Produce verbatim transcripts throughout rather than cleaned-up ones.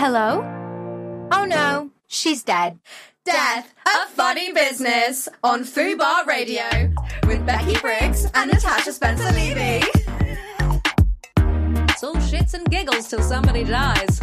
Hello? Oh no, she's dead. Death, a funny business on Fubar Radio with Becky Briggs and Natasha Spencer Levy. It's all shits and giggles till somebody dies.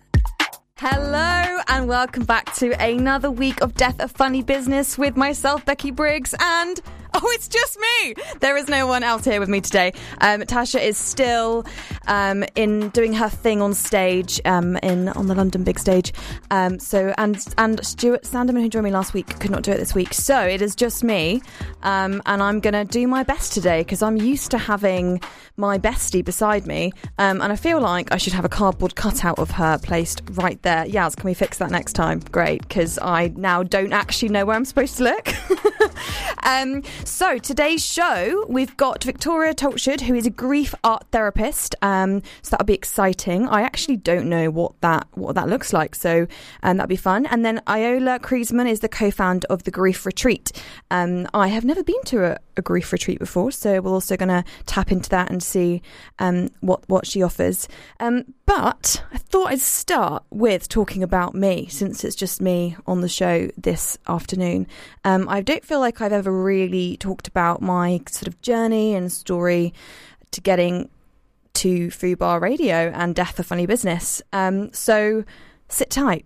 Hello and welcome back to another week of Death, a Funny Business with myself, Becky Briggs, and oh, it's just me. There is no one else here with me today. Um, Tasha is still um, in doing her thing on stage, um, in on the London big stage. Um, so and and Stuart Sandeman, who joined me last week, could not do it this week. So it is just me, um, and I'm going to do my best today because I'm used to having my bestie beside me, um, and I feel like I should have a cardboard cutout of her placed right there. Yaz, can we fix that next time? Great, because I now don't actually know where I'm supposed to look. um, so today's show, we've got Victoria Tolchard, who is a grief art therapist. Um, so that'll be exciting. I actually don't know what that what that looks like, so um, that'll be fun. And then Iola Kriesman is the co-founder of the Grief Retreat. Um, I have never been to a, a grief retreat before, so we're also going to tap into that and see um, what what she offers. Um, but I thought I'd start with talking about me, since it's just me on the show this afternoon. Um, I don't feel like I've ever really talked about my sort of journey and story to getting to Fubar Radio and Death, a Funny Business. Um, so sit tight.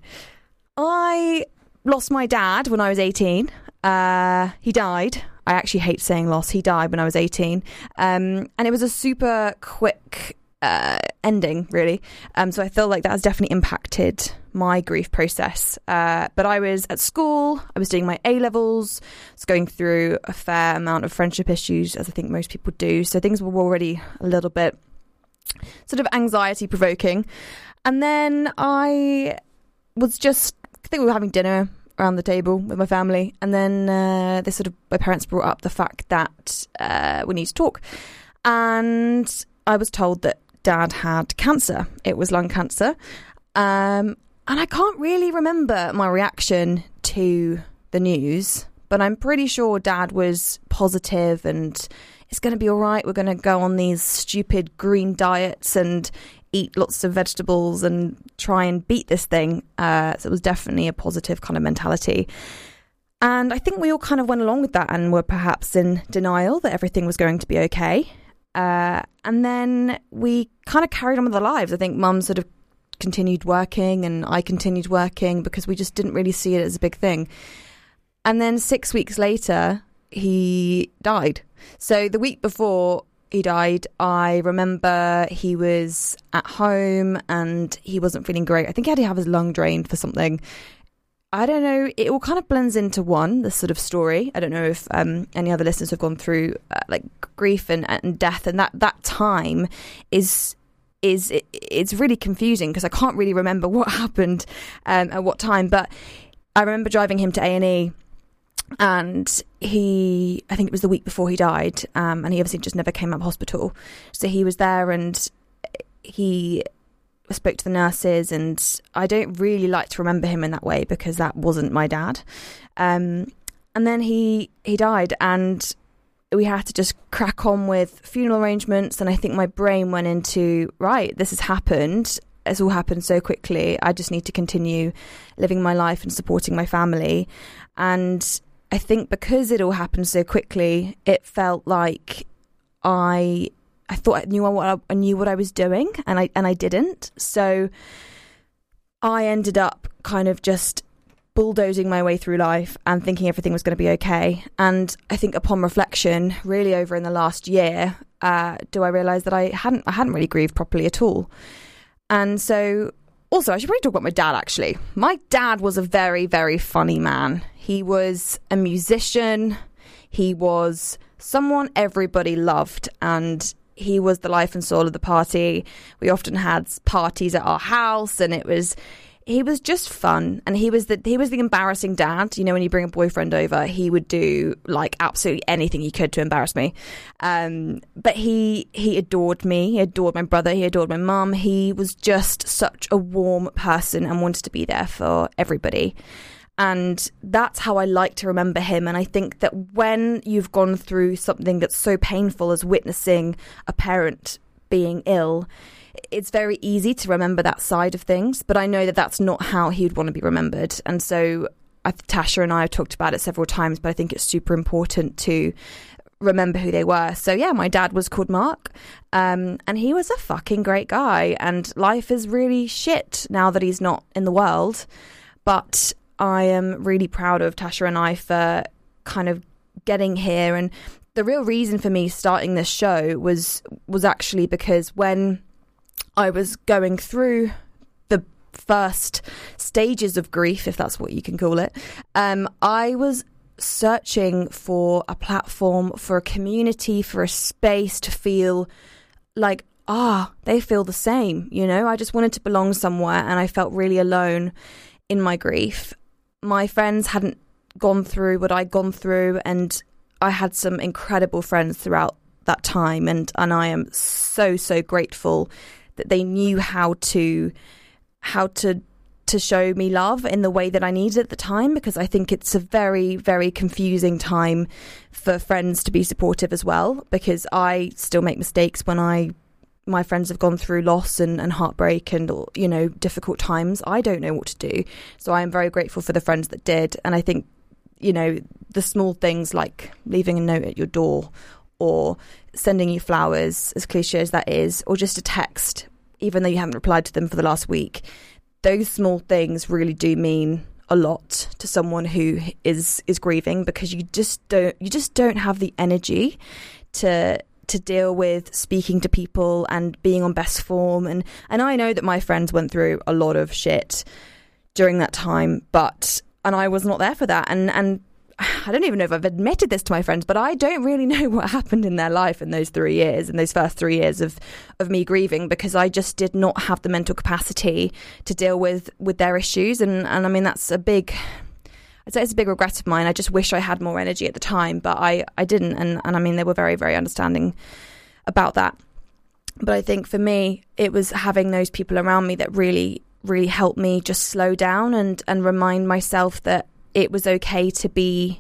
I lost my dad when I was eighteen. Uh, he died. I actually hate saying loss. He died when I was eighteen. Um, and it was a super quick uh, ending, really. Um, so I feel like that has definitely impacted my grief process. Uh, but I was at school, I was doing my A-levels, I was going through a fair amount of friendship issues, as I think most people do. So things were already a little bit sort of anxiety provoking. And then I was just, I think we were having dinner around the table with my family, and then uh, they sort of, my parents brought up the fact that uh, we need to talk. And I was told that Dad had cancer. It was lung cancer. Um, and I can't really remember my reaction to the news, but I'm pretty sure Dad was positive and it's going to be all right. We're going to go on these stupid green diets and eat lots of vegetables and try and beat this thing. Uh, so it was definitely a positive kind of mentality. And I think we all kind of went along with that and were perhaps in denial that everything was going to be okay. Uh, and then we kind of carried on with our lives. I think Mum sort of continued working and I continued working because we just didn't really see it as a big thing. And then six weeks later, he died. So the week before he died, I remember he was at home and he wasn't feeling great. I think he had to have his lung drained for something. I don't know. It all kind of blends into one, this sort of story. I don't know if um, any other listeners have gone through uh, like grief and, and death, and that, that time is is it, it's really confusing because I can't really remember what happened um, at what time. But I remember driving him to A and E. And he, I think it was the week before he died, um, and he obviously just never came out of hospital. So he was there and he spoke to the nurses, and I don't really like to remember him in that way because that wasn't my dad. Um, and then he, he died, and we had to just crack on with funeral arrangements. And I think my brain went into, right, this has happened. It's all happened so quickly. I just need to continue living my life and supporting my family. And I think because it all happened so quickly, it felt like I I thought I knew what I, I knew what I was doing, and I and I didn't. So I ended up kind of just bulldozing my way through life and thinking everything was going to be okay. And I think upon reflection, really over in the last year, uh, do I realise that I hadn't I hadn't really grieved properly at all. And so, also, I should probably talk about my dad, actually. My dad was a very, very funny man. He was a musician. He was someone everybody loved, and he was the life and soul of the party. We often had parties at our house, and it was... He was just fun, and he was the he was the embarrassing dad. You know, when you bring a boyfriend over, he would do like absolutely anything he could to embarrass me. Um, but he he adored me. He adored my brother. He adored my mum. He was just such a warm person and wanted to be there for everybody. And that's how I like to remember him. And I think that when you've gone through something that's so painful as witnessing a parent being ill, it's very easy to remember that side of things, but I know that that's not how he would want to be remembered. And so I, Tasha and I have talked about it several times, but I think it's super important to remember who they were. So yeah, my dad was called Mark, um, and he was a fucking great guy, and life is really shit now that he's not in the world. But I am really proud of Tasha and I for kind of getting here. And the real reason for me starting this show was was actually because when I was going through the first stages of grief, if that's what you can call it, um, I was searching for a platform, for a community, for a space to feel like, ah, they feel the same, you know? I just wanted to belong somewhere, and I felt really alone in my grief. My friends hadn't gone through what I'd gone through, and I had some incredible friends throughout that time, and, and I am so, so grateful that they knew how to how to to show me love in the way that I needed at the time, because I think it's a very, very confusing time for friends to be supportive as well, because I still make mistakes when I my friends have gone through loss and, and heartbreak and, you know, difficult times. I don't know what to do. So I am very grateful for the friends that did. And I think, you know, the small things like leaving a note at your door or sending you flowers, as cliche as that is, or just a text, even though you haven't replied to them for the last week, those small things really do mean a lot to someone who is is grieving, because you just don't you just don't have the energy to to deal with speaking to people and being on best form. And and I know that my friends went through a lot of shit during that time, but and I was not there for that. And and I don't even know if I've admitted this to my friends, but I don't really know what happened in their life in those three years, in those first three years of, of me grieving, because I just did not have the mental capacity to deal with, with their issues. And, and I mean, that's a big, I'd say it's a big regret of mine. I just wish I had more energy at the time, but I, I didn't. And, and I mean, they were very, very understanding about that. But I think for me, it was having those people around me that really, really helped me just slow down and, and remind myself that it was okay to be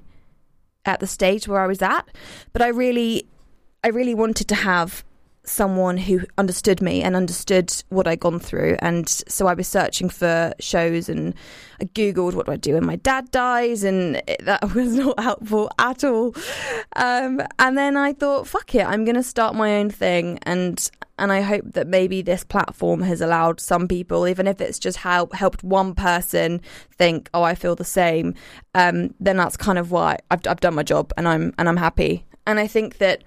at the stage where I was at. But I really, I really wanted to have someone who understood me and understood what I'd gone through. And so I was searching for shows, and I Googled, what do I do when my dad dies? And it, that was not helpful at all. Um, and then I thought, fuck it, I'm going to start my own thing. And And I hope that maybe this platform has allowed some people, even if it's just help, helped one person think, oh, I feel the same, um, then that's kind of why I've, I've done my job, and I'm and I'm happy. And I think that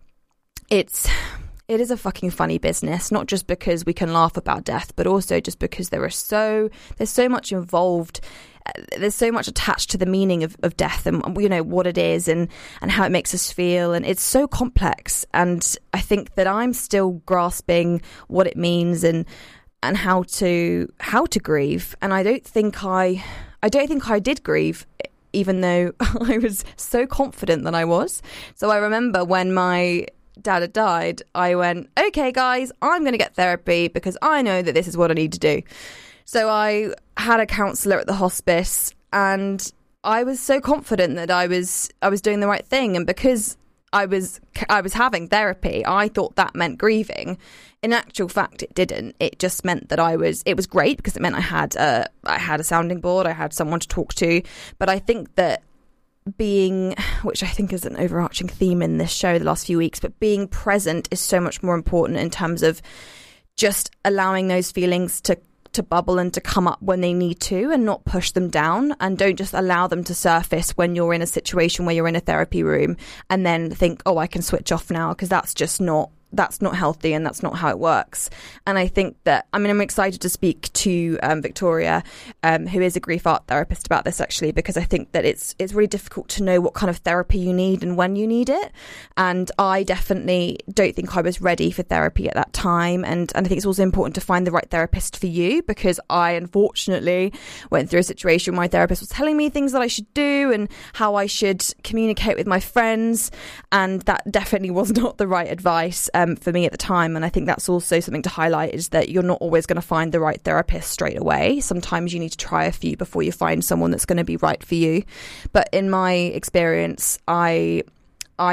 it's it is a fucking funny business, not just because we can laugh about death, but also just because there are so there's so much involved. There's so much attached to the meaning of, of death, and, you know, what it is and, and how it makes us feel. And it's so complex. And I think that I'm still grasping what it means and and how to how to grieve. And I don't think I I don't think I did grieve, even though I was so confident that I was. So I remember when my dad had died, I went, okay, guys, I'm going to get therapy because I know that this is what I need to do. So I had a counsellor at the hospice, and I was so confident that I was I was doing the right thing. And because I was I was having therapy, I thought that meant grieving. In actual fact, it didn't. It just meant that I was. It was great because it meant I had a I had a sounding board. I had someone to talk to. But I think that being, which I think is an overarching theme in this show the last few weeks, but being present is so much more important in terms of just allowing those feelings to to bubble and to come up when they need to, and not push them down, and don't just allow them to surface when you're in a situation where you're in a therapy room and then think, oh, I can switch off now, because that's just not that's not healthy, and that's not how it works. And I think that, I mean, I'm excited to speak to um, Victoria, um, who is a grief art therapist, about this, actually, because I think that it's it's really difficult to know what kind of therapy you need and when you need it. And I definitely don't think I was ready for therapy at that time. And, and I think it's also important to find the right therapist for you, because I unfortunately went through a situation where my therapist was telling me things that I should do and how I should communicate with my friends. And that definitely was not the right advice Um, for me at the time. And I think that's also something to highlight, is that you're not always going to find the right therapist straight away. Sometimes you need to try a few before you find someone that's going to be right for you. But in my experience, I I just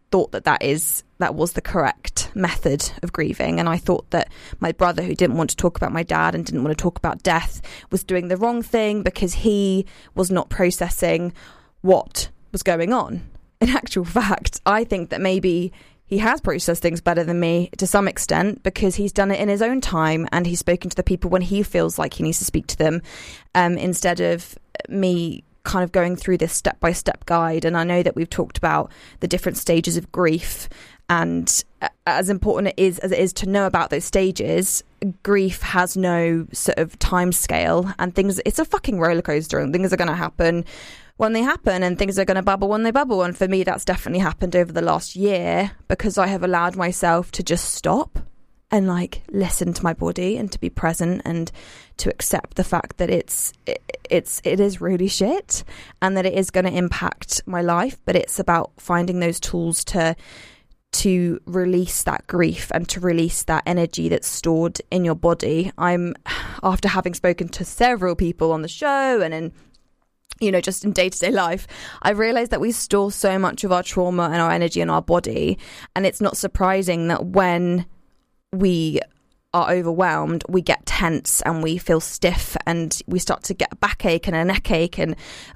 thought that that is that was the correct method of grieving, and I thought that my brother, who didn't want to talk about my dad and didn't want to talk about death, was doing the wrong thing because he was not processing what was going on. In actual fact, I think that maybe he has processed things better than me to some extent, because he's done it in his own time and he's spoken to the people when he feels like he needs to speak to them, um, instead of me kind of going through this step-by-step guide. And I know that we've talked about the different stages of grief, and as important it is as it is to know about those stages, grief has no sort of time scale, and things, it's a fucking roller coaster, and things are going to happen when they happen, and things are going to bubble when they bubble. And for me, that's definitely happened over the last year, because I have allowed myself to just stop and like listen to my body and to be present and to accept the fact that it's it, it's it is really shit and that it is going to impact my life. But it's about finding those tools to to release that grief and to release that energy that's stored in your body. I'm, after having spoken to several people on the show and in, you know, just in day-to-day life, I've realized that we store so much of our trauma and our energy in our body. And it's not surprising that when we are overwhelmed, we get tense and we feel stiff and we start to get a backache and a neck ache, and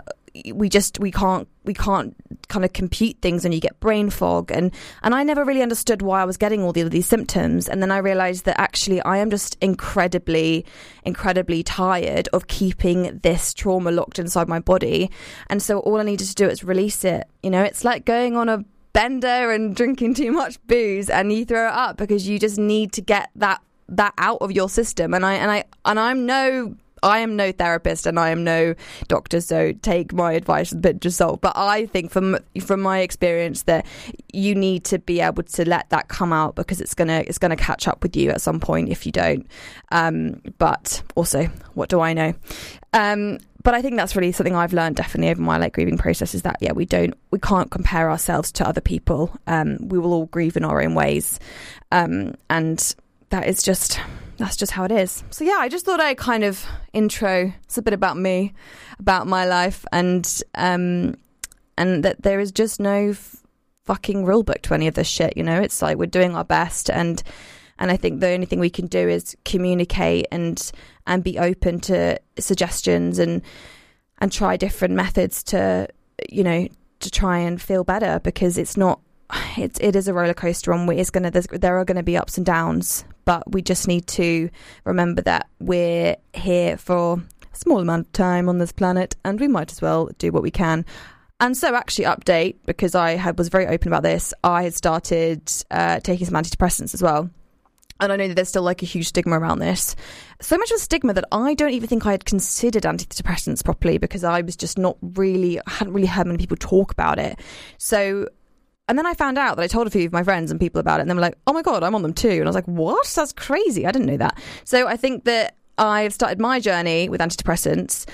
we just we can't we can't kind of compute things, and you get brain fog. And and I never really understood why I was getting all the, these symptoms, and then I realized that actually I am just incredibly incredibly tired of keeping this trauma locked inside my body. And so all I needed to do is release it. You know, it's like going on a bender and drinking too much booze and you throw it up because you just need to get that that out of your system. And I and I and I'm no I am no therapist and I am no doctor, so take my advice with a pinch of salt. But I think from from my experience that you need to be able to let that come out, because it's gonna it's gonna catch up with you at some point if you don't. Um, but also, what do I know? Um, but I think that's really something I've learned definitely over my like grieving process, is that yeah, we don't we can't compare ourselves to other people. Um, we will all grieve in our own ways, um, and that is just. That's just how it is. So yeah, I just thought I'd kind of intro. It's a bit about me, about my life, and um, and that there is just no f- fucking rule book to any of this shit. You know, it's like we're doing our best, and and I think the only thing we can do is communicate and and be open to suggestions and and try different methods to, you know, to try and feel better, because it's not. It it is a roller coaster, and it's gonna there are going to be ups and downs. But we just need to remember that we're here for a small amount of time on this planet, and we might as well do what we can. And so actually update, because I had, was very open about this, I had started uh, taking some antidepressants as well. And I know that there's still like a huge stigma around this. So much of a stigma that I don't even think I had considered antidepressants properly, because I was just not really, I hadn't really heard many people talk about it. So... And then I found out that I told a few of my friends and people about it, and they were like, oh my God, I'm on them too. And I was like, what? That's crazy. I didn't know that. So I think that I've started my journey with antidepressants.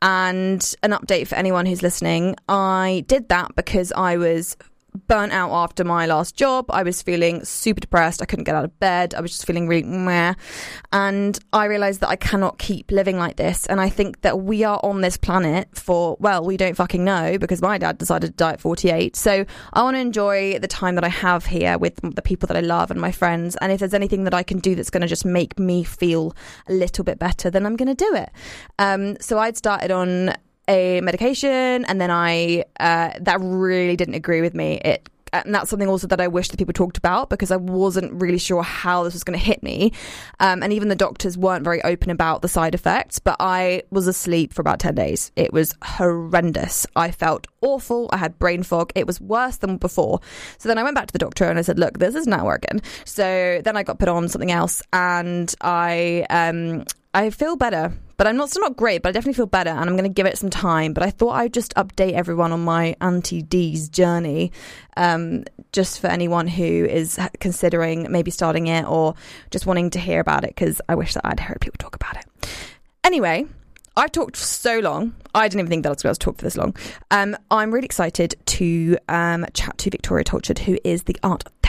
And an update for anyone who's listening, I did that because I was burnt out after my last job. I was feeling super depressed. I couldn't get out of bed. I was just feeling really meh. And I realized that I cannot keep living like this. And I think that we are on this planet for, well, we don't fucking know, because my dad decided to die at forty-eight. So I want to enjoy the time that I have here with the people that I love and my friends. And if there's anything that I can do that's going to just make me feel a little bit better, then I'm going to do it. Um, so I'd started on a medication, and then I uh, that really didn't agree with me. It and that's something also that I wish that people talked about, because I wasn't really sure how this was going to hit me, um, and even the doctors weren't very open about the side effects. But I was asleep for about ten days. It was horrendous. I felt awful. I had brain fog. It was worse than before. So then I went back to the doctor and I said, look, this is not working. So then I got put on something else, and I um I feel better, but I'm not still not great, but I definitely feel better, and I'm going to give it some time. But I thought I'd just update everyone on my anti-D's journey, um, just for anyone who is considering maybe starting it or just wanting to hear about it, because I wish that I'd heard people talk about it. Anyway, I've talked for so long. I didn't even think that I was going to talk for this long. Um, I'm really excited to um, chat to Victoria Tolchard, who is the art therapist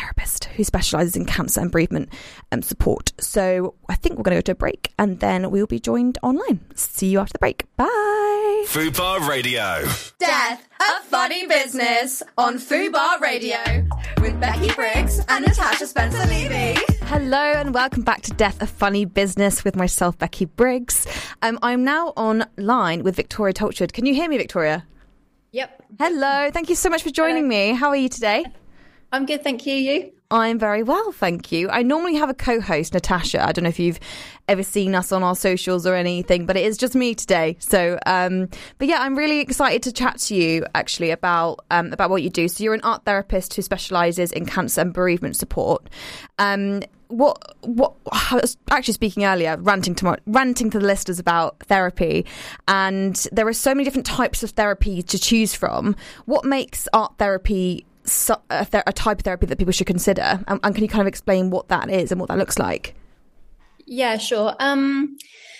therapist who specialises in cancer and bereavement um, support. So I think we're going to go to a break and then we'll be joined online. See you after the break. Bye. Fubar Radio. Death, a funny business on Fubar Radio with Becky Briggs and Natasha Spencer-Levy. Hello and welcome back to Death, a Funny Business with myself, Becky Briggs. Um, I'm now online with Victoria Tolchard. Can you hear me, Victoria? Yep. Hello. Thank you so much for joining Hello. me. How are you today? I'm good, thank you. You? I'm very well, thank you. I normally have a co-host, Natasha. I don't know if you've ever seen us on our socials or anything, but it is just me today. So, um, but yeah, I'm really excited to chat to you actually about um, about what you do. So you're an art therapist who specialises in cancer and bereavement support. Um, what what I was actually speaking earlier, ranting to my, ranting to the listeners about therapy, and there are so many different types of therapy to choose from. What makes art therapy So, a, th- a type of therapy that people should consider, and, and can you kind of explain what that is and what that looks like? Yeah, sure. Um,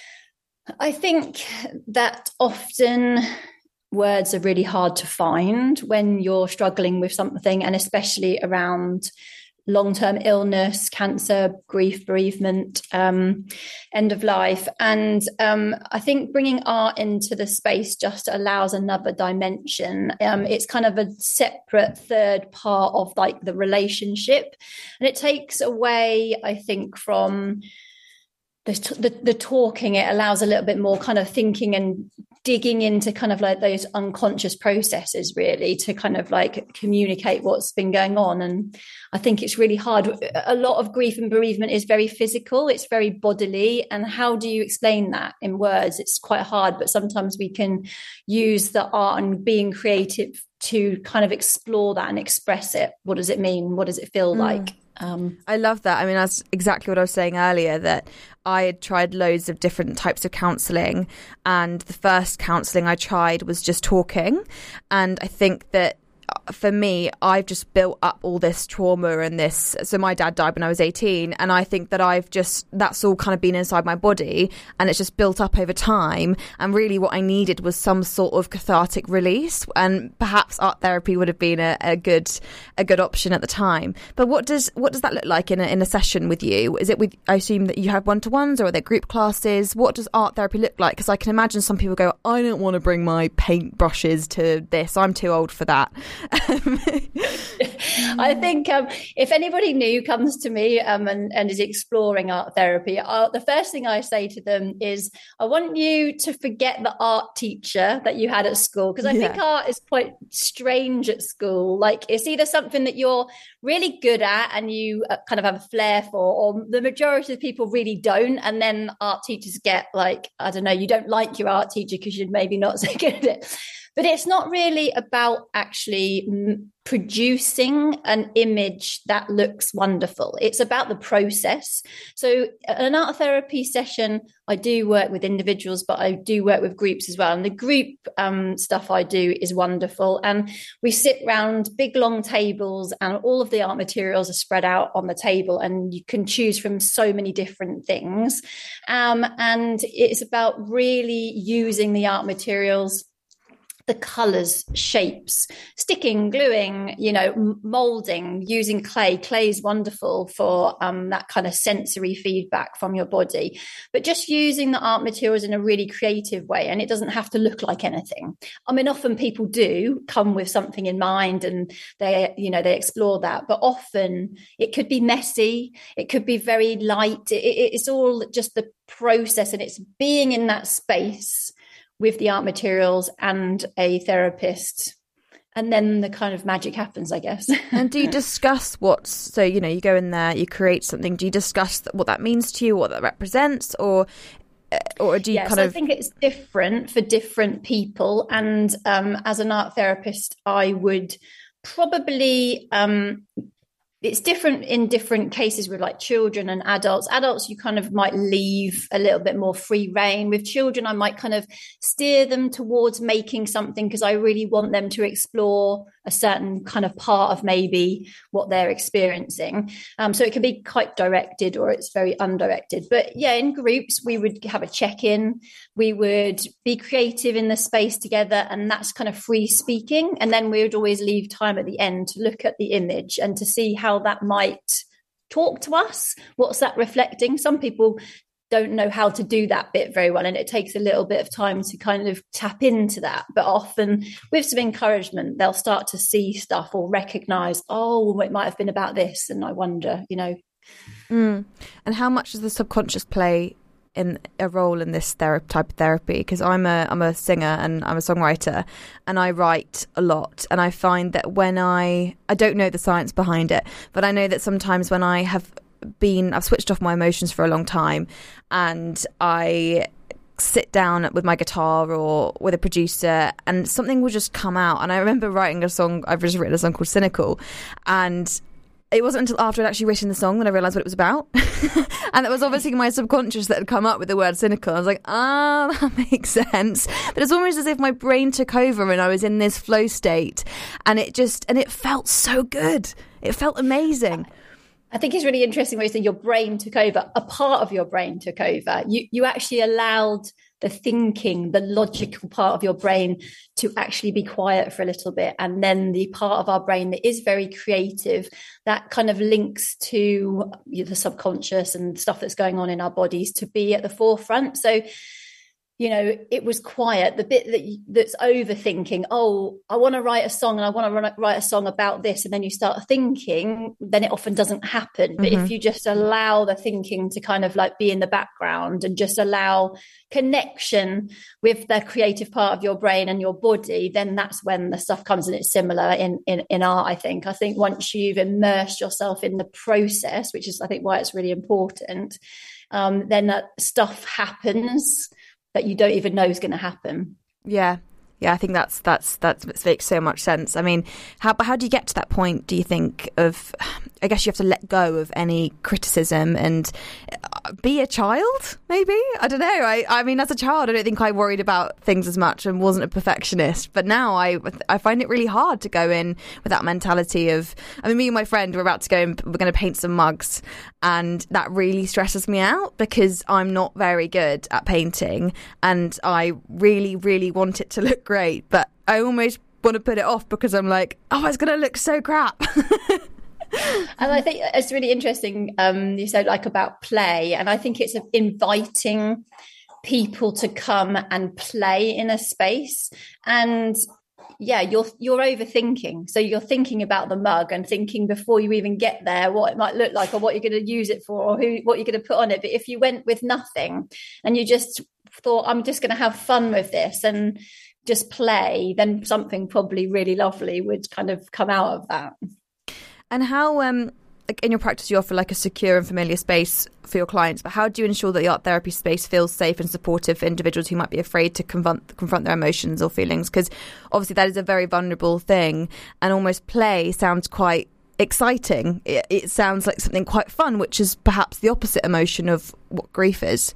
I think that often words are really hard to find when you're struggling with something, and especially around long-term illness, cancer, grief, bereavement, um, end of life. And um, I think bringing art into the space just allows another dimension. Um, it's kind of a separate third part of like the relationship. And it takes away, I think, from the, the, the talking. It allows a little bit more kind of thinking and digging into kind of like those unconscious processes, really, to kind of like communicate what's been going on. And I think it's really hard. A lot of grief and bereavement is very physical. It's very bodily. And how do you explain that in words? It's quite hard, but sometimes we can use the art and being creative to kind of explore that and express it. What does it mean? What does it feel mm. like? Um, I love that. I mean, that's exactly what I was saying earlier, that I had tried loads of different types of counselling, and the first counselling I tried was just talking. And I think that for me, I've just built up all this trauma and this. So my dad died when I was eighteen, and I think that I've just, that's all kind of been inside my body, and it's just built up over time. And really what I needed was some sort of cathartic release, and perhaps art therapy would have been a, a good a good option at the time. But what does what does that look like in a, in a session with you? Is it with, I assume that you have one-to-ones, or are there group classes? What does art therapy look like? Because I can imagine some people go, I don't want to bring my paint brushes to this, I'm too old for that. I think um, if anybody new comes to me um, and, and is exploring art therapy, I'll, the first thing I say to them is, I want you to forget the art teacher that you had at school, because I yeah. think art is quite strange at school. Like, it's either something that you're really good at and you uh, kind of have a flair for, or the majority of people really don't. And then art teachers get like, I don't know, you don't like your art teacher because you're maybe not so good at it. But it's not really about actually m- producing an image that looks wonderful. It's about the process. So an art therapy session, I do work with individuals, but I do work with groups as well. And the group um, stuff I do is wonderful. And we sit around big, long tables, and all of the art materials are spread out on the table, and you can choose from so many different things. Um, and it's about really using the art materials, the colours, shapes, sticking, gluing, you know, moulding, using clay. Clay is wonderful for um, that kind of sensory feedback from your body, but just using the art materials in a really creative way. And it doesn't have to look like anything. I mean, often people do come with something in mind and they, you know, they explore that, but often it could be messy. It could be very light. It, it, it's all just the process, and it's being in that space with the art materials and a therapist, and then the kind of magic happens, I guess. And do you discuss what's, so, you know, you go in there, you create something, do you discuss what that means to you, what that represents, or or do you yes, kind of... I think it's different for different people, and um, as an art therapist, I would probably... Um, It's different in different cases with like children and adults. Adults, you kind of might leave a little bit more free rein. With children, I might kind of steer them towards making something because I really want them to explore a certain kind of part of maybe what they're experiencing. Um, so it can be quite directed or it's very undirected. But yeah, in groups, we would have a check-in. We would be creative in the space together, and that's kind of free speaking. And then we would always leave time at the end to look at the image and to see how how that might talk to us. What's that reflecting? Some people don't know how to do that bit very well, and it takes a little bit of time to kind of tap into that. But often with some encouragement, they'll start to see stuff or recognize, oh, it might have been about this, and I wonder, you know. Mm. And how much does the subconscious play in a role in this ther- type of therapy? Because I'm a I'm a singer and I'm a songwriter, and I write a lot, and I find that when I I don't know the science behind it, but I know that sometimes when I have been I've switched off my emotions for a long time, and I sit down with my guitar or with a producer, and something will just come out. And I remember writing a song, I've just written a song called Cynical, and it wasn't until after I'd actually written the song that I realised what it was about. And it was obviously my subconscious that had come up with the word cynical. I was like, ah, oh, that makes sense. But it's almost as if my brain took over and I was in this flow state. And it just, and it felt so good. It felt amazing. I think it's really interesting when you say your brain took over. A part of your brain took over. You you actually allowed the thinking, the logical part of your brain to actually be quiet for a little bit. And then the part of our brain that is very creative, that kind of links to the subconscious and stuff that's going on in our bodies, to be at the forefront. So, you know, it was quiet. The bit that that's overthinking, oh, I want to write a song and I want to write a song about this. And then you start thinking, then it often doesn't happen. But mm-hmm. if you just allow the thinking to kind of like be in the background and just allow connection with the creative part of your brain and your body, then that's when the stuff comes. And it's similar in, in, in art, I think. I think once you've immersed yourself in the process, which is, I think, why it's really important, um, then that stuff happens that you don't even know is going to happen. Yeah. Yeah, I think that's that's that makes so much sense. I mean, how how do you get to that point, do you think, of, I guess you have to let go of any criticism and be a child, maybe? I don't know. I, I mean, as a child, I don't think I worried about things as much and wasn't a perfectionist. But now I I find it really hard to go in with that mentality of, I mean, me and my friend, we're about to go and we're going to paint some mugs. And that really stresses me out because I'm not very good at painting. And I really, really want it to look great, but I almost want to put it off because I'm like, oh, it's going to look so crap. And I think it's really interesting, um, you said like about play, and I think it's inviting people to come and play in a space. And yeah, you're you're overthinking. So you're thinking about the mug and thinking before you even get there what it might look like or what you're going to use it for or who what you're going to put on it. But if you went with nothing and you just thought, I'm just going to have fun with this and just play, then something probably really lovely would kind of come out of that. And how, um, like in your practice, you offer like a secure and familiar space for your clients, but how do you ensure that the art therapy space feels safe and supportive for individuals who might be afraid to confront confront their emotions or feelings? Because obviously that is a very vulnerable thing, and almost play sounds quite exciting. It, it sounds like something quite fun, which is perhaps the opposite emotion of what grief is.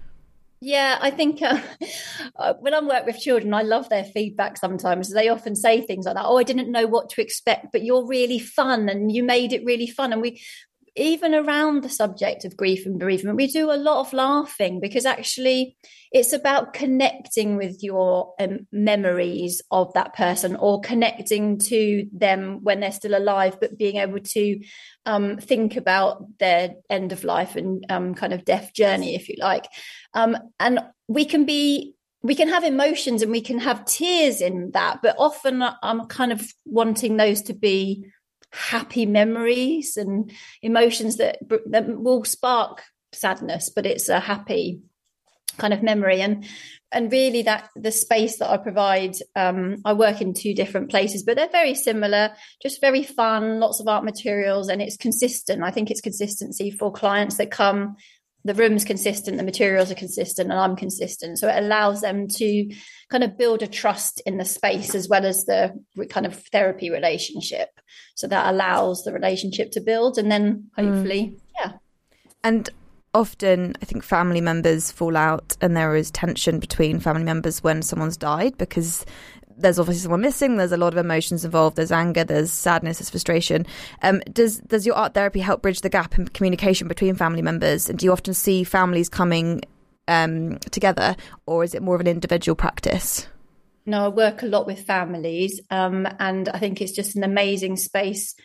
Yeah, I think uh, when I work with children, I love their feedback sometimes. They often say things like that, oh, I didn't know what to expect, but you're really fun and you made it really fun. And we, even around the subject of grief and bereavement, we do a lot of laughing because actually it's about connecting with your um, memories of that person or connecting to them when they're still alive, but being able to um, think about their end of life and um, kind of death journey, if you like. Um, and we can be, we can have emotions and we can have tears in that, but often I'm kind of wanting those to be happy memories and emotions that, that will spark sadness, but it's a happy kind of memory. And and really that the space that I provide, um, I work in two different places, but they're very similar, just very fun, lots of art materials, and it's consistent. I think it's consistency for clients that come. The room's consistent, the materials are consistent, and I'm consistent. So it allows them to kind of build a trust in the space as well as the kind of therapy relationship. So that allows the relationship to build, and then hopefully, mm. yeah. And often I think family members fall out and there is tension between family members when someone's died because there's obviously someone missing, there's a lot of emotions involved, there's anger, there's sadness, there's frustration. Um, does does your art therapy help bridge the gap in communication between family members? And do you often see families coming um, together, or is it more of an individual practice? No, I work a lot with families, um, and I think it's just an amazing space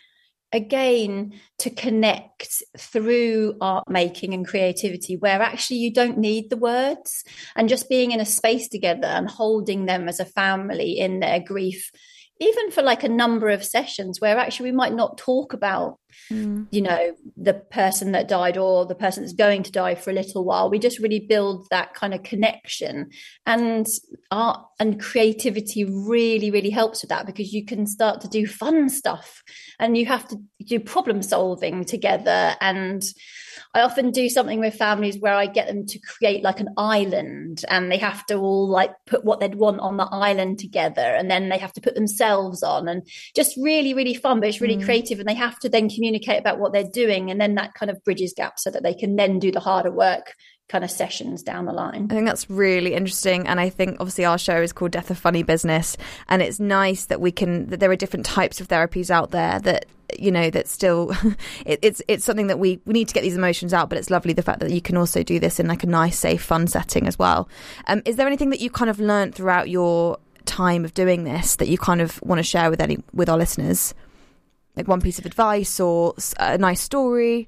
again, to connect through art making and creativity, where actually you don't need the words, and just being in a space together and holding them as a family in their grief, even for like a number of sessions where actually we might not talk about, mm. you know, the person that died or the person that's going to die for a little while. We just really build that kind of connection, and art and creativity really, really helps with that, because you can start to do fun stuff and you have to do problem solving together. And I often do something with families where I get them to create like an island, and they have to all like put what they'd want on the island together, and then they have to put themselves on, and just really, really fun, but it's really mm. creative. And they have to then communicate about what they're doing, and then that kind of bridges gaps so that they can then do the harder work kind of sessions down the line. I think that's really interesting, and I think obviously our show is called Death of Funny Business, and it's nice that we can that there are different types of therapies out there that, you know, that still it, it's it's something that we, we need to get these emotions out, but it's lovely the fact that you can also do this in like a nice, safe, fun setting as well. Um, is there anything that you kind of learned throughout your time of doing this that you kind of want to share with any with our listeners, like one piece of advice or a nice story?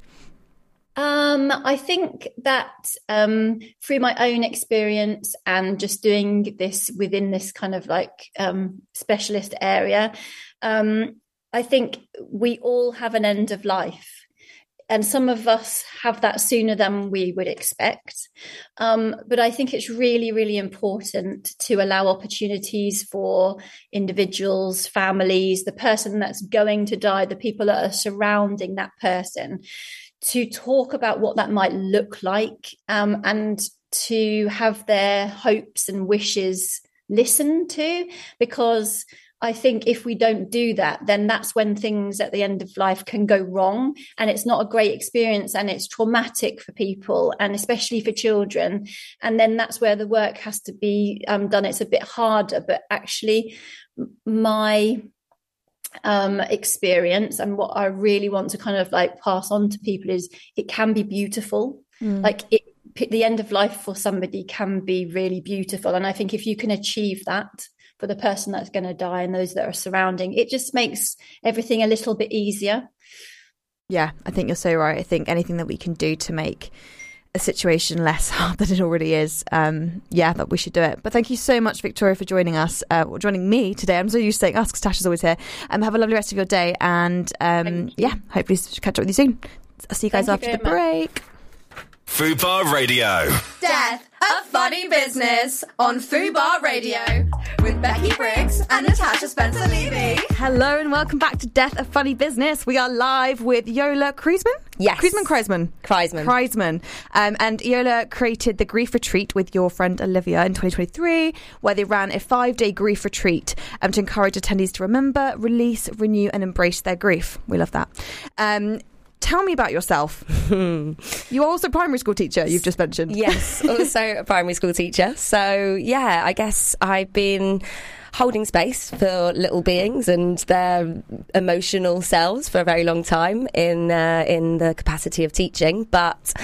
Um, I think that um, through my own experience and just doing this within this kind of like um, specialist area, um, I think we all have an end of life. And some of us have that sooner than we would expect. Um, but I think it's really, really important to allow opportunities for individuals, families, the person that's going to die, the people that are surrounding that person, to talk about what that might look like, um, and to have their hopes and wishes listened to. Because I think if we don't do that, then that's when things at the end of life can go wrong, and it's not a great experience, and it's traumatic for people, and especially for children. And then that's where the work has to be um, done. It's a bit harder, but actually my um, experience and what I really want to kind of like pass on to people is it can be beautiful. Mm. Like it, the end of life for somebody can be really beautiful. And I think if you can achieve that for the person that's going to die and those that are surrounding, it just makes everything a little bit easier. Yeah, I think you're so right. I think anything that we can do to make a situation less hard than it already is, um, yeah, that we should do it. But thank you so much, Victoria, for joining us, uh, or joining me today. I'm so used to saying us because Tasha's always here. Um, have a lovely rest of your day, and um, yeah, hopefully catch up with you soon. I'll see you guys thank after you the break. Fubar Radio. Death of Funny Business on Fubar Radio with Becky Briggs and Natasha Spencer-Levy. Hello and welcome back to Death of Funny Business. We are live with Yola Kreisman. Yes. Kreisman, Kreisman. Kreisman. Kreisman. Um, and Yola created the Grief Retreat with your friend Olivia in twenty twenty-three, where they ran a five-day grief retreat um, to encourage attendees to remember, release, renew and embrace their grief. We love that. Um, Tell me about yourself. You are also a primary school teacher, you've just mentioned. Yes, also a primary school teacher. So, yeah, I guess I've been holding space for little beings and their emotional selves for a very long time in uh, in the capacity of teaching. But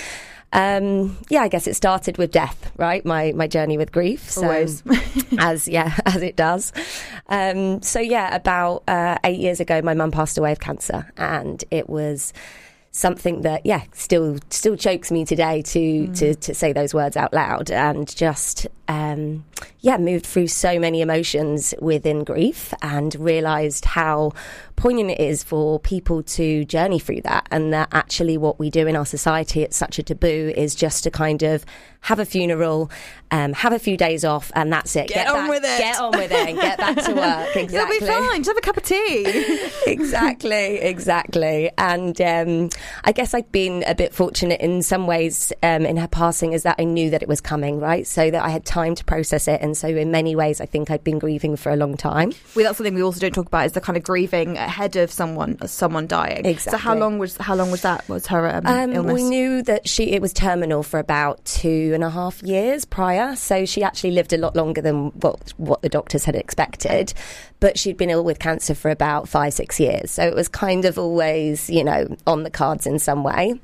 um, yeah, I guess it started with death, right? My my journey with grief. So, always. as yeah, as it does. Um, so yeah, about uh, eight years ago, my mum passed away of cancer, and it was something that, yeah, still still chokes me today to mm. to to say those words out loud, and just um, yeah, moved through so many emotions within grief, and realised how poignant it is for people to journey through that, and that actually what we do in our society, it's such a taboo, is just to kind of have a funeral, um, have a few days off, and that's it. Get, get on back, with it. Get on with it and get back to work. Exactly. You'll be fine. Just have a cup of tea. Exactly, exactly. And um, I guess I've been a bit fortunate in some ways um, in her passing, is that I knew that it was coming, right? So that I had time to process it. And so in many ways, I think I'd been grieving for a long time. Well, that's something we also don't talk about, is the kind of grieving ahead of someone someone dying. Exactly. So how long was how long was that? Was her um, um, illness? We knew that she it was terminal for about two and a half years prior. So she actually lived a lot longer than what what the doctors had expected. But she'd been ill with cancer for about five, six years. So it was kind of always, you know, on the cards in some way.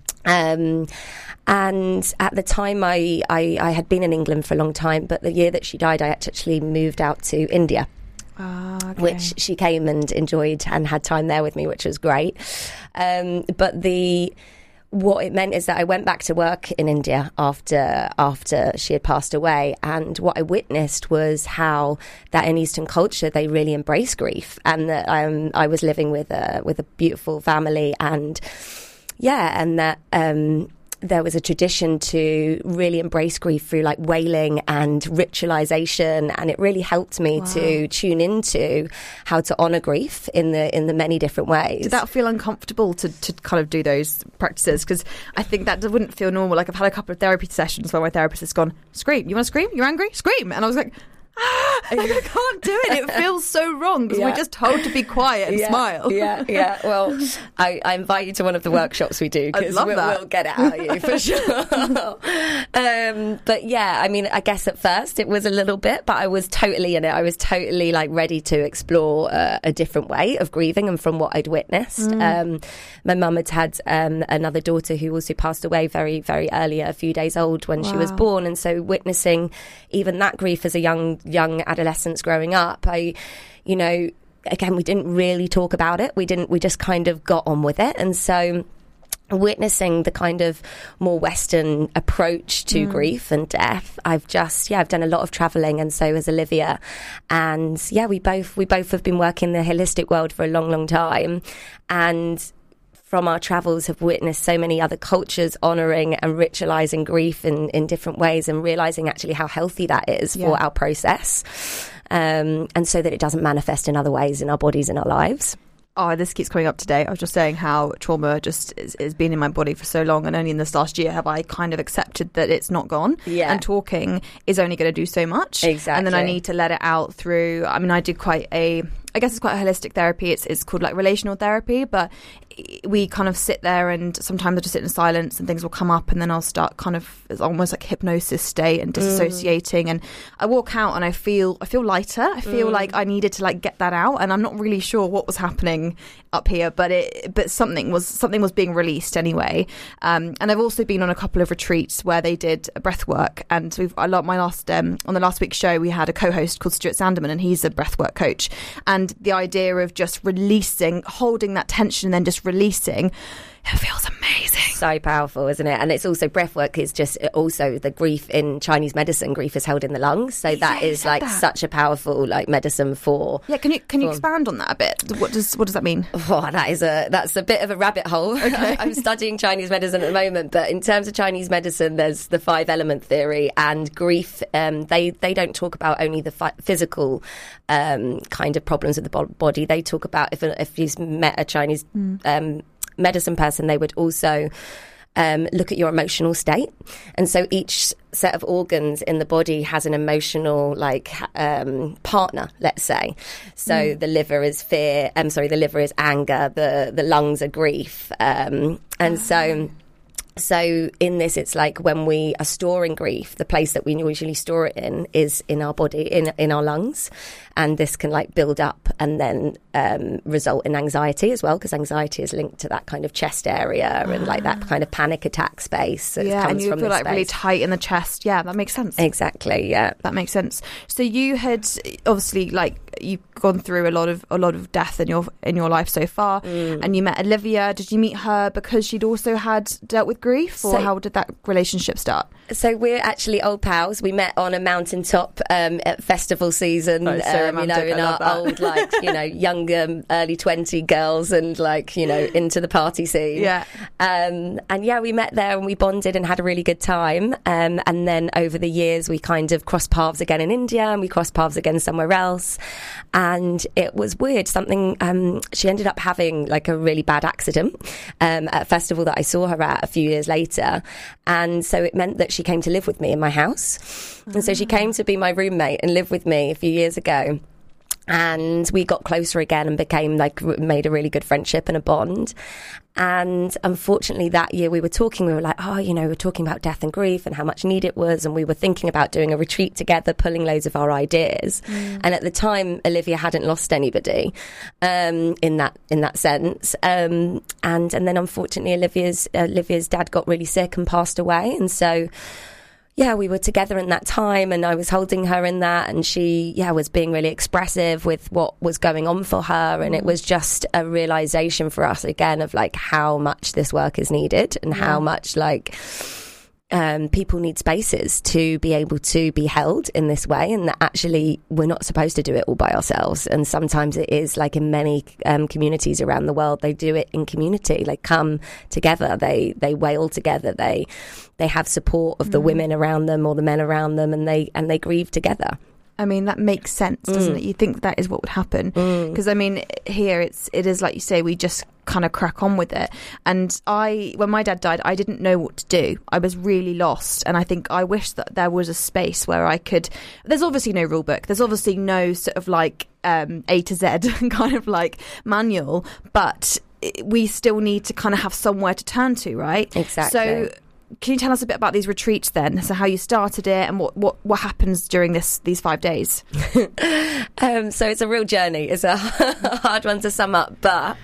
Um, and at the time, I, I, I had been in England for a long time, but the year that she died, I actually moved out to India. Oh, okay. which she came and enjoyed and had time there with me, which was great. Um, but the what it meant is that I went back to work in India after after she had passed away, and what I witnessed was how that in Eastern culture they really embrace grief, and that um, I was living with a with a beautiful family, and yeah, and that. Um, there was a tradition to really embrace grief through like wailing and ritualization, and it really helped me wow. to tune into how to honor grief in the in the many different ways. Did that feel uncomfortable to, to kind of do those practices? Because I think that wouldn't feel normal. Like I've had a couple of therapy sessions where my therapist has gone, scream, you want to scream? You're angry? Scream. And I was like, ah, like, I can't do it. It feels so wrong because yeah. we're just told to be quiet and yeah. smile. Yeah, yeah. Well, I, I invite you to one of the workshops we do because we'll, we'll get it out of you for sure. um, but yeah, I mean, I guess at first it was a little bit, but I was totally in it. I was totally like ready to explore uh, a different way of grieving, and from what I'd witnessed. Mm. Um, my mum had had um, another daughter who also passed away very, very early, a few days old when wow. she was born, and so witnessing even that grief as a young young adolescents growing up, I, you know, again, we didn't really talk about it. We didn't, we just kind of got on with it. And so witnessing the kind of more Western approach to mm. grief and death, I've just, yeah, I've done a lot of traveling, and so has Olivia. And yeah, we both, we both have been working in the holistic world for a long, long time. And from our travels have witnessed so many other cultures honouring and ritualising grief in, in different ways, and realising actually how healthy that is yeah. for our process, um, and so that it doesn't manifest in other ways in our bodies and our lives. Oh, this keeps coming up today. I was just saying how trauma just is, is been in my body for so long, and only in this last year have I kind of accepted that it's not gone. Yeah. And talking is only going to do so much. Exactly. And then I need to let it out through, I mean, I did quite a, I guess it's quite a holistic therapy. It's it's called like relational therapy, but we kind of sit there, and sometimes I just sit in silence and things will come up, and then I'll start kind of, it's almost like hypnosis state and disassociating. Mm. And I walk out and I feel, I feel lighter. I feel mm. like I needed to like get that out, and I'm not really sure what was happening up here, but it, but something was, something was being released anyway. Um, and I've also been on a couple of retreats where they did breath work, and we've, I love my last, um, on the last week's show, we had a co-host called Stuart Sanderman, and he's a breathwork coach. And the idea of just releasing, holding that tension and then just releasing, it feels amazing. So powerful, isn't it? And it's also, breathwork is just also the grief in Chinese medicine. Grief is held in the lungs, so that yeah, is like that. Such a powerful like medicine for. Yeah, can you can you for, expand on that a bit? What does what does that mean? Oh, that is a that's a bit of a rabbit hole. Okay. I'm studying Chinese medicine at the moment, but in terms of Chinese medicine, there's the five element theory, and grief. Um, they they don't talk about only the fi- physical um, kind of problems of the bo- body. They talk about if if you've met a Chinese. Mm. Um, medicine person, they would also um, look at your emotional state, and so each set of organs in the body has an emotional like um, partner, let's say. So mm. the liver is fear, I'm sorry the liver is anger, the the lungs are grief, um, and oh. so So in this, it's like when we are storing grief, the place that we usually store it in is in our body, in in our lungs. And this can like build up and then um, result in anxiety as well, because anxiety is linked to that kind of chest area and like that kind of panic attack space. So yeah, it comes and you from feel like space. really tight in the chest. Yeah, that makes sense. Exactly, yeah. That makes sense. So you had obviously like you've gone through a lot of a lot of death in your in your life so far, mm. and you met Olivia. Did you meet her because she'd also had dealt with grief, or so, how did that relationship start? So we're actually old pals. We met on a mountaintop um, at festival season. Oh, so um, you know, in our that. old like you know younger early twenty girls and like you know into the party scene. Yeah. Um, and yeah, we met there and we bonded and had a really good time. Um, and then over the years, we kind of crossed paths again in India, and we crossed paths again somewhere else. And it was weird. Something um, she ended up having like a really bad accident um, at a festival that I saw her at a few years later, and so it meant that she came to live with me in my house. Mm. And so she came to be my roommate and live with me a few years ago. And we got closer again and became like made a really good friendship and a bond. And unfortunately that year we were talking, we were like, oh, you know, we're talking about death and grief and how much need it was. And we were thinking about doing a retreat together, pulling loads of our ideas. Mm. And at the time, Olivia hadn't lost anybody um, in that in that sense. Um, and and then unfortunately, Olivia's Olivia's dad got really sick and passed away. And so yeah, we were together in that time, and I was holding her in that, and she, yeah, was being really expressive with what was going on for her. And it was just a realization for us again of like how much this work is needed, and yeah. how much like um, people need spaces to be able to be held in this way, and that actually we're not supposed to do it all by ourselves. And sometimes it is like in many um, communities around the world, they do it in community, like come together, they they wail together, they they have support of the mm. women around them or the men around them, and they and they grieve together. I mean, that makes sense, doesn't Mm. it? You think that is what would happen. Because, Mm. I mean, here it's it is like you say, we just kind of crack on with it. And I, when my dad died, I didn't know what to do. I was really lost. And I think I wish that there was a space where I could... There's obviously no rule book. There's obviously no sort of like um, A to Z kind of like manual. But we still need to kind of have somewhere to turn to, right? Exactly. So... Can you tell us a bit about these retreats then? So how you started it and what, what, what happens during this these five days? um, so it's a real journey. It's a hard one to sum up, but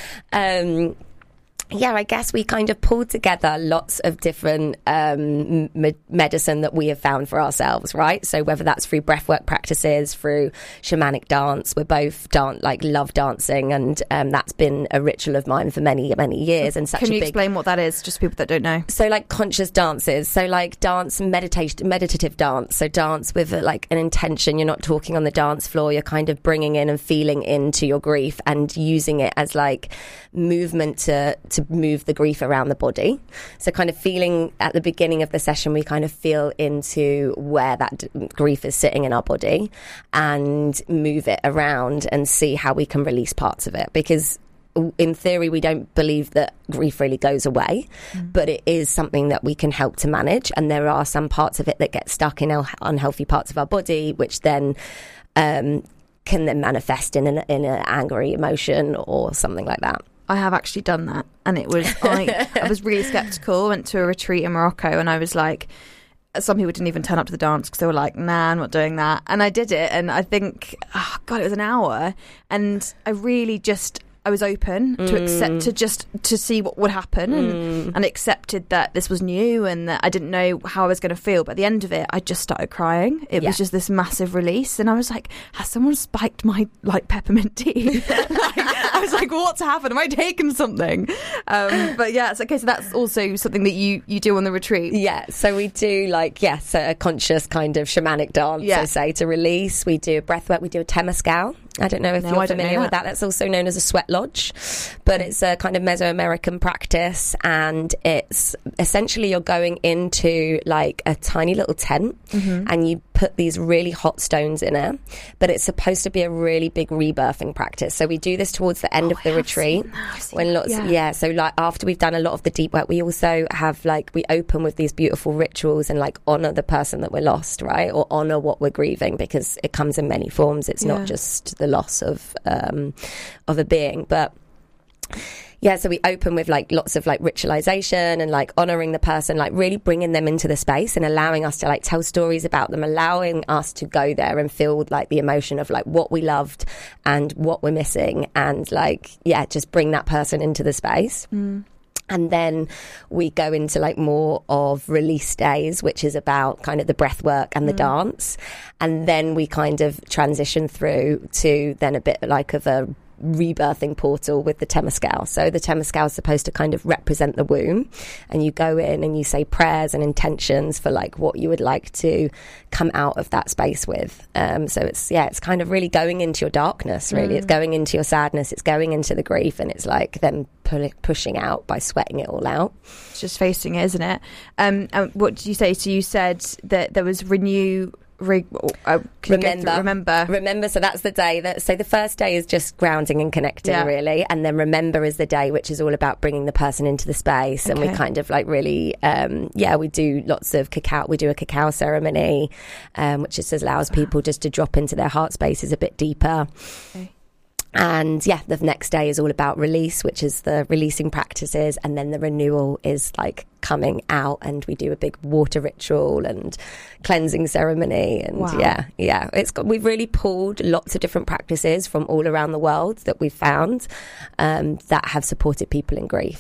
um, yeah, I guess we kind of pulled together lots of different um, me- medicine that we have found for ourselves, right? So whether that's through breathwork practices, through shamanic dance, we're both dan- like love dancing, and um, that's been a ritual of mine for many, many years. And such Can a you big... explain what that is, just people that don't know? So like conscious dances, so like dance, meditation, meditative dance. So dance with like an intention. You're not talking on the dance floor. You're kind of bringing in and feeling into your grief and using it as like movement to to move the grief around the body. So kind of feeling at the beginning of the session, we kind of feel into where that d- grief is sitting in our body and move it around and see how we can release parts of it. Because in theory, we don't believe that grief really goes away, mm. but it is something that we can help to manage. And there are some parts of it that get stuck in un- unhealthy parts of our body, which then um, can then manifest in an, in an angry emotion or something like that. I have actually done that, and it was I, I was really skeptical. I went to a retreat in Morocco, and I was like, some people didn't even turn up to the dance because they were like, nah, I'm not doing that. And I did it, and I think, oh God, it was an hour, and I really just I was open mm. to accept to just to see what would happen, and, Mm. and accepted that this was new and that I d't know how I was going to feel. But at the end of it, I just started crying. It Yeah. was just this massive release, and I was like, has someone spiked my like peppermint tea? Like, I was like, what's happened? Am I taking something? Um, but yeah, it's okay. So that's also something that you you do on the retreat. Yeah, so we do like, yes, yeah, so a conscious kind of shamanic dance, Yeah. I say, to release. We do breath work, we do a temescal. I don't know if No, you're I don't know familiar with that. that. That's also known as a sweat lodge, but it's a kind of Mesoamerican practice, and it's essentially you're going into like a tiny little tent Mm-hmm. and you put these really hot stones in it, but it's supposed to be a really big rebirthing practice. So we do this towards the end Oh, of the I have retreat seen that. I've seen when that, lots yeah. yeah so like after we've done a lot of the deep work, we also have like we open with these beautiful rituals and like honor the person that we're lost, right, or honor what we're grieving, because it comes in many forms. It's Yeah. not just the loss of um of a being, but yeah, so we open with like lots of like ritualization and like honoring the person, like really bringing them into the space and allowing us to like tell stories about them, allowing us to go there and feel like the emotion of like what we loved and what we're missing, and like, yeah, just bring that person into the space. Mm. And then we go into like more of release days, which is about kind of the breath work and the Mm. dance. And then we kind of transition through to then a bit like of a rebirthing portal with the temescal. So the temescal is supposed to kind of represent the womb, and you go in and you say prayers and intentions for like what you would like to come out of that space with. Um, so it's, yeah, it's kind of really going into your darkness, really. Mm. It's going into your sadness, it's going into the grief, and it's like them pull pushing out by sweating it all out. It's just facing it, isn't it? Um, and what did you say? So you said that there was renew. Re- uh, can you go Remember, through- remember, remember. So that's the day that. So the first day is just grounding and connecting, Yeah. really, and then remember is the day which is all about bringing the person into the space, and we Okay. kind of like really, um, yeah, we do lots of cacao. We do a cacao ceremony, um, which just allows people just to drop into their heart spaces a bit deeper. Okay. And yeah, the next day is all about release, which is the releasing practices, and then the renewal is like coming out, and we do a big water ritual and cleansing ceremony, and Wow. yeah, yeah, it's got, we've really pulled lots of different practices from all around the world that we've found um, that have supported people in grief.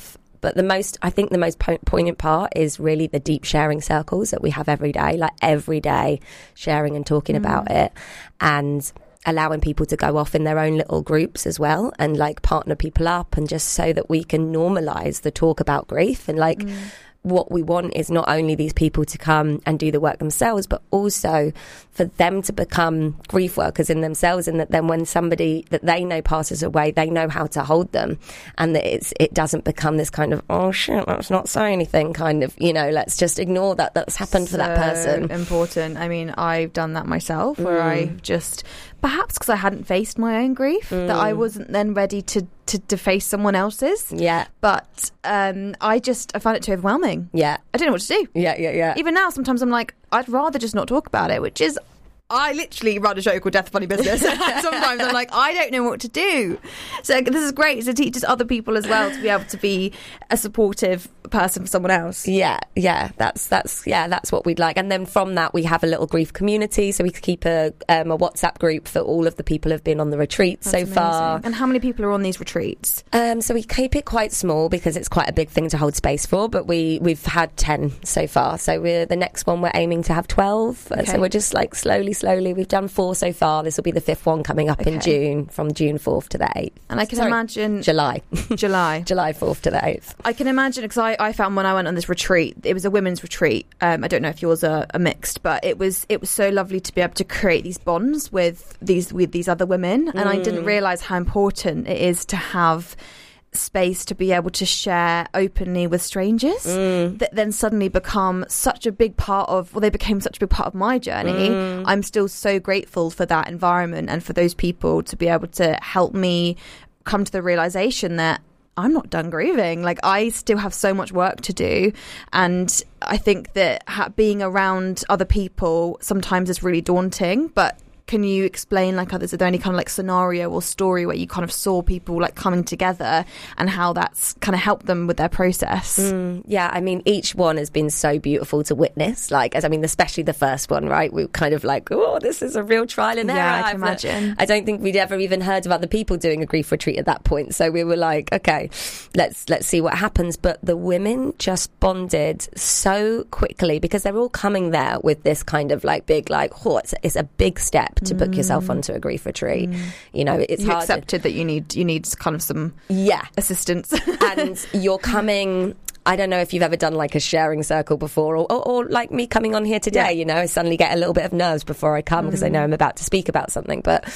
But the most, I think the most po- poignant part is really the deep sharing circles that we have every day, like every day sharing and talking mm. about it, and allowing people to go off in their own little groups as well, and like partner people up, and just so that we can normalize the talk about grief. And like mm. what we want is not only these people to come and do the work themselves, but also for them to become grief workers in themselves, and that then when somebody that they know passes away, they know how to hold them, and that it's it doesn't become this kind of, oh shit, let's not say anything kind of, you know, let's just ignore that that's happened so for that person. Important. I mean, I've done that myself, where Mm. I just, perhaps because I hadn't faced my own grief, Mm. that I wasn't then ready to to, to face someone else's. Yeah. But um, I just, I found it too overwhelming. Yeah. I didn't know what to do. Yeah, yeah, yeah. Even now, sometimes I'm like, I'd rather just not talk about it, which is, I literally run a show called Death Funny Business. Sometimes I'm like, I don't know what to do. So this is great. It teaches other people as well to be able to be a supportive person for someone else. Yeah, yeah, that's that's yeah, that's what we'd like. And then from that, we have a little grief community, so we keep a um, a WhatsApp group for all of the people who've been on the retreat That's so amazing. far. And how many people are on these retreats? Um, so we keep it quite small because it's quite a big thing to hold space for. But we we've had ten so far. So we're the next one we're aiming to have twelve. Okay. So we're just like slowly, slowly. We've done four so far. This will be the fifth one coming up in Okay. June, from June fourth to the eighth. And I can Sorry, imagine July, July. July fourth to the eighth. I can imagine, because I, I found when I went on this retreat, it was a women's retreat. Um, I don't know if yours are, are mixed, but it was it was so lovely to be able to create these bonds with these with these other women, and I didn't realise how important it is to have space to be able to share openly with strangers Mm. that then suddenly become such a big part of, well, they became such a big part of my journey. Mm. I'm still so grateful for that environment and for those people to be able to help me come to the realization that I'm not done grieving. Like, I still have so much work to do. And I think that ha- being around other people sometimes is really daunting, but can you explain, like, others, are there any kind of like scenario or story where you kind of saw people like coming together and how that's kind of helped them with their process? Mm, yeah, I mean, each one has been so beautiful to witness. Like, as I mean, especially the first one, right? We were kind of like, oh, this is a real trial and error. Yeah, I can I've- imagine. I don't think we'd ever even heard of other people doing a grief retreat at that point. So we were like, okay, let's let's see what happens. But the women just bonded so quickly because they're all coming there with this kind of like big, like, oh, it's, it's a big step to book yourself onto a grief retreat. Mm. You know, it's you hard. accepted that you need you need kind of some yeah assistance. And you're coming, I don't know if you've ever done like a sharing circle before, or, or, or like me coming on here today, Yeah. you know, I suddenly get a little bit of nerves before I come because mm. I know I'm about to speak about something. But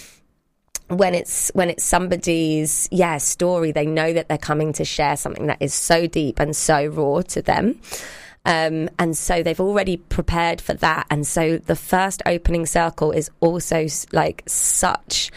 when it's when it's somebody's yeah story, they know that they're coming to share something that is so deep and so raw to them. Um, and so they've already prepared for that. And so the first opening circle is also like such,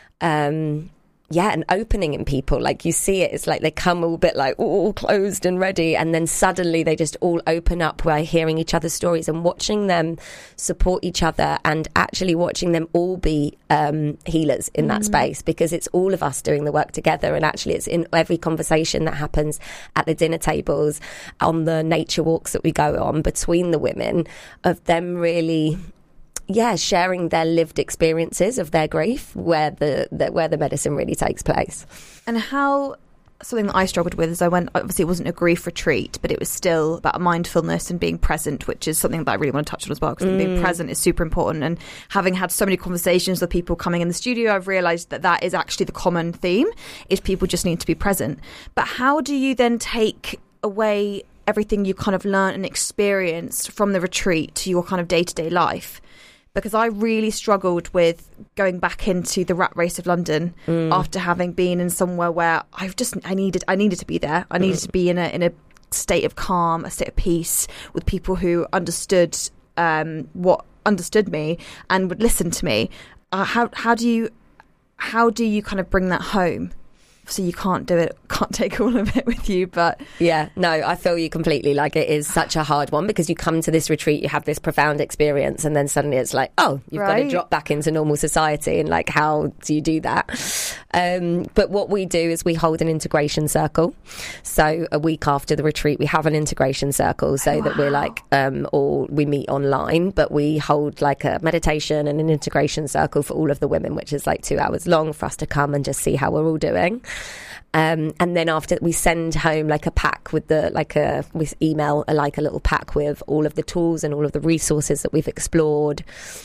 um, yeah, an opening in people. Like, you see it, it's like they come all a bit like all closed and ready, and then suddenly they just all open up by hearing each other's stories and watching them support each other, and actually watching them all be um, healers in that mm. space, because it's all of us doing the work together. And actually it's in every conversation that happens at the dinner tables, on the nature walks that we go on between the women, of them really yeah, sharing their lived experiences of their grief, where the, the where the medicine really takes place. And how, something that I struggled with is I went, obviously it wasn't a grief retreat, but it was still about mindfulness and being present, which is something that I really want to touch on as well, because mm. being present is super important. And having had so many conversations with people coming in the studio, I've realised that that is actually the common theme, is people just need to be present. But how do you then take away everything you kind of learned and experienced from the retreat to your kind of day-to-day life? Because I really struggled with going back into the rat race of London mm. after having been in somewhere where I've just I needed I needed to be there. I needed mm. to be in a in a state of calm, a state of peace, with people who understood um, what understood me and would listen to me. Uh, how how do you how do you kind of bring that home? So you can't do it, can't take all of it with you, but yeah, no, I feel you completely. Like, it is such a hard one, because you come to this retreat, you have this profound experience, and then suddenly it's like, oh, you've right. got to drop back into normal society, and like, how do you do that? Um, but what we do is we hold an integration circle. So a week after the retreat, we have an integration circle, so oh, wow. that we're like um, all we meet online, but we hold like a meditation and an integration circle for all of the women, which is like two hours long for us to come and just see how we're all doing. Um, and then after we send home like a pack with the like a with email a, like a little pack with all of the tools and all of the resources that we've explored,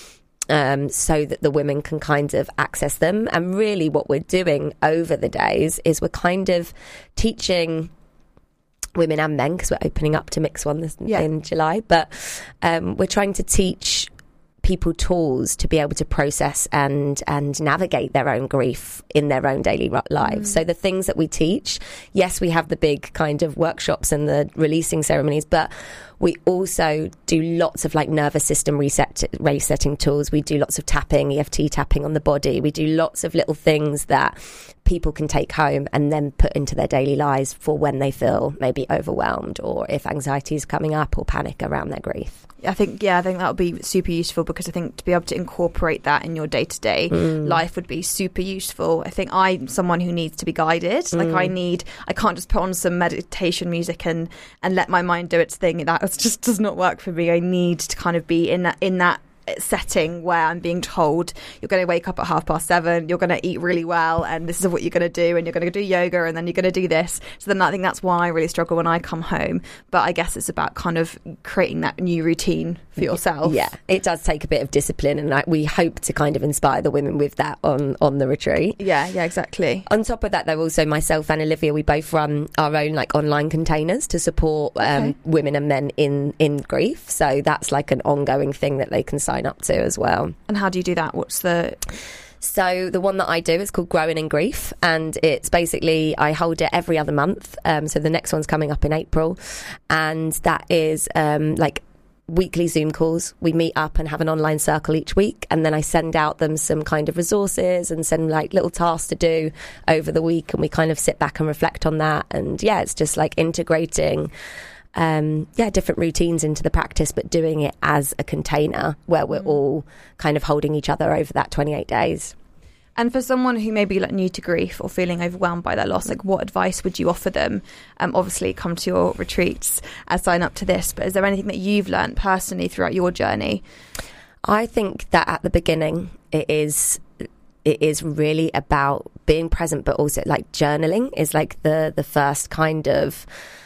um, so that the women can kind of access them. And really what we're doing over the days is we're kind of teaching women and men, because we're opening up to Mixed One this, yeah. in July, but um, we're trying to teach people tools to be able to process and and navigate their own grief in their own daily lives. Mm. So the things that we teach, yes, we have the big kind of workshops and the releasing ceremonies, but we also do lots of like nervous system reset resetting tools. We do lots of tapping, E F T tapping on the body. We do lots of little things that people can take home and then put into their daily lives for when they feel maybe overwhelmed, or if anxiety is coming up, or panic around their grief. I think, yeah, I think that would be super useful, because I think to be able to incorporate that in your day-to-day mm. life would be super useful. I think I'm someone who needs to be guided. Mm. Like I need, I can't just put on some meditation music and, and let my mind do its thing. That just does not work for me. I need to kind of be in that, in that setting where I'm being told you're going to wake up at half past seven, you're going to eat really well, and this is what you're going to do, and you're going to do yoga, and then you're going to do this. So then I think that's why I really struggle when I come home. But I guess it's about kind of creating that new routine for yourself. Yeah, it does take a bit of discipline, and like, we hope to kind of inspire the women with that on on the retreat. Yeah, yeah, exactly. On top of that, though, also myself and Olivia, we both run our own like online containers to support um, okay. women and men in in grief. So that's like an ongoing thing that they can sign up to as well. And how do you do that? What's the... So the one that I do is called Growing in Grief, and it's basically, I hold it every other month. Um, so the next one's coming up in April, and that is um, like weekly Zoom calls. We meet up and have an online circle each week, and then I send out them some kind of resources and send like little tasks to do over the week, and we kind of sit back and reflect on that. And yeah, it's just like integrating Um, yeah, different routines into the practice, but doing it as a container where we're all kind of holding each other over that twenty-eight days. And for someone who may be like new to grief or feeling overwhelmed by their loss, like what advice would you offer them? Um, obviously, come to your retreats and sign up to this, but is there anything that you've learned personally throughout your journey? I think that at the beginning, it is it is really about being present, but also like journaling is like the the first kind of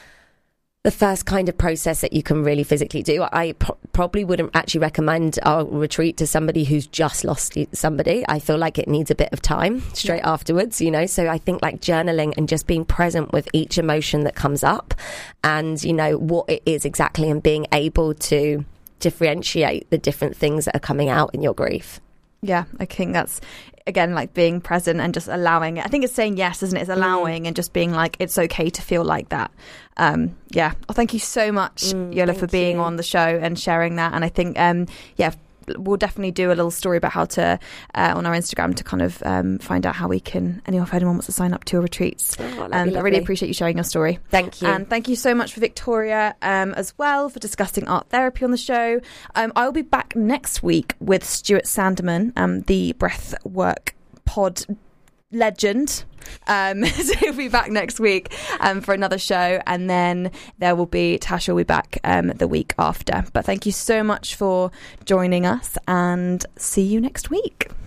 the first kind of process that you can really physically do. I pro- probably wouldn't actually recommend our retreat to somebody who's just lost somebody. I feel like it needs a bit of time straight yeah. afterwards, you know. So I think like journaling and just being present with each emotion that comes up, and, you know, what it is exactly, and being able to differentiate the different things that are coming out in your grief. Yeah, I think that's, again, like being present and just allowing it. I think it's saying yes, isn't it? It's allowing mm. and just being like, it's okay to feel like that. Um, yeah. Well, thank you so much, mm, Yola, for being you. on the show and sharing that. And I think, um, yeah, we'll definitely do a little story about how to, uh, on our Instagram, to kind of um, find out how we can, anyone, if anyone wants to sign up to your retreats. Oh, and I really appreciate you sharing your story. Thank you. And thank you so much for Victoria um, as well for discussing art therapy on the show. Um, I will be back next week with Stuart Sandeman, um, the Breathwork pod legend. Um, so he'll be back next week um, for another show, and then there will be Tasha will be back um, the week after. But thank you so much for joining us, and see you next week.